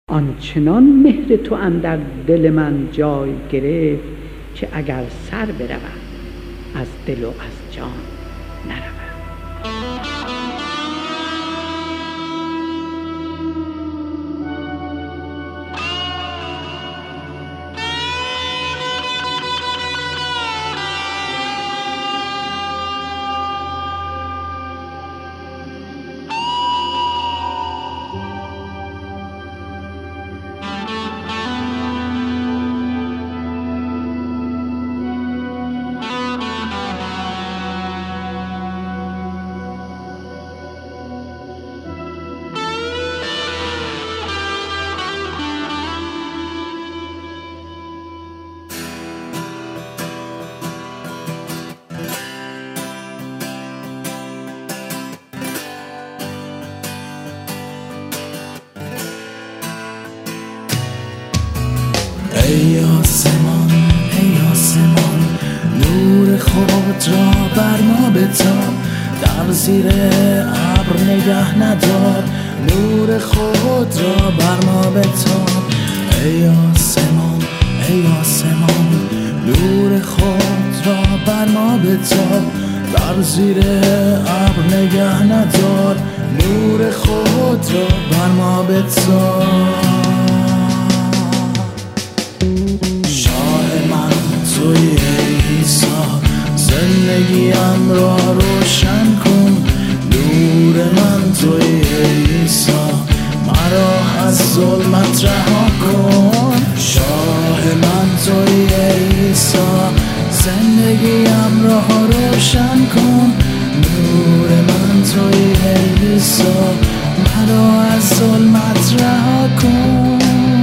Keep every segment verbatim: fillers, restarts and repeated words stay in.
آنچنان مهر تو اندر دل من جای گرفت که اگر سر بروم از دل و از جان نروم. ای آسمان ای آسمان نور خود را بر ما بتاب، در زیر ابر نگه ندار، نور خود را بر ما بتاب. ای آسمان ای آسمان نور خود را بر ما بتاب، در زیر ابر نگه ندار، نور خود را بر ما بتاب. توی عیسی زندگیم را روشن کن، نور من توی عیسی مرا از ظلمت رها کن. شاه من توی عیسی زندگیم را روشن کن، نور من توی عیسی مرا از ظلمت رها کن.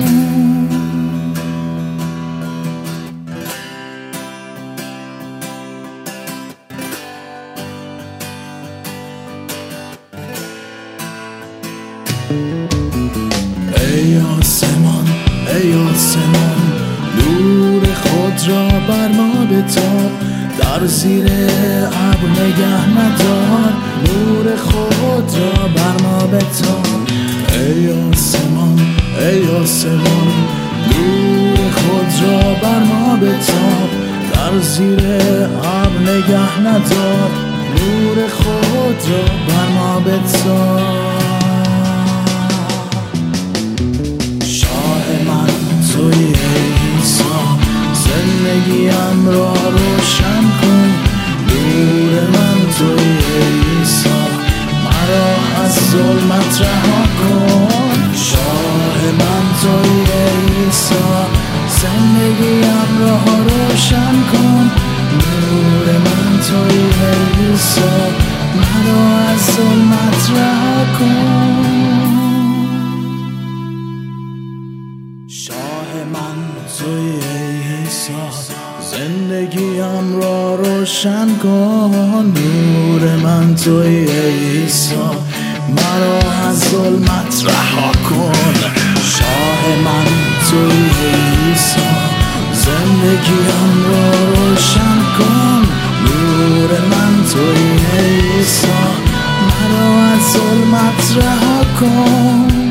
ای آسمان ای آسمان نور خود را بر ما بتاب، در زیر ابر نگه ندار، نور خود را بر ما بتاب. ای آسمان ای آسمان نور خود را بر ما بتاب، در زیر ابر نگه ندار، نور خود را بر ما بتاب. توی عیسی زندگیم را روشن کن، نور من توی عیسی مرا از ظلمت رها کن. شاه من توی عیسی زندگیم را روشن کن، نور من توی عیسی مرا از ظلمت رها کن. شاه من توی عیسی زندگیم را روشن کن، نور من توی عیسی مرا از ظلمت رها کن. شاه من توی عیسی زندگیم را روشن کن، نور من توی عیسی مرا از ظلمت رها کن.